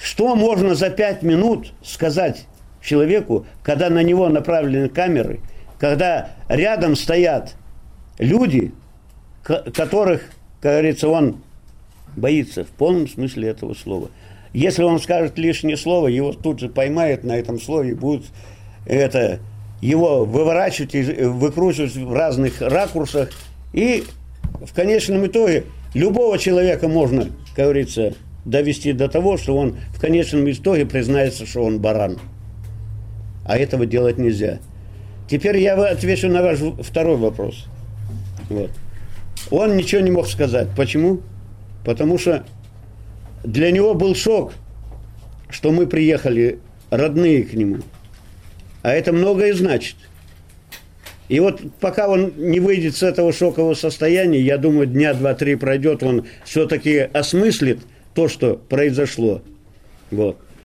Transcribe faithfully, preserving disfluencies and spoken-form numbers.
Что можно за пять минут сказать человеку, когда на него направлены камеры, когда рядом стоят люди, которых, как говорится, он боится в полном смысле этого слова. Если он скажет лишнее слово, его тут же поймают на этом слове и будут это, его выворачивать и выкручивать в разных ракурсах. И в конечном итоге любого человека можно, как говорится, довести до того, что он в конечном итоге признается, что он баран. А этого делать нельзя. Теперь я отвечу на ваш второй вопрос. Вот. Он ничего не мог сказать. Почему? Потому что для него был шок, что мы приехали, родные к нему. А это многое значит. И вот пока он не выйдет с этого шокового состояния, я думаю, дня два-три пройдет, он все-таки осмыслит то, что произошло. Вот.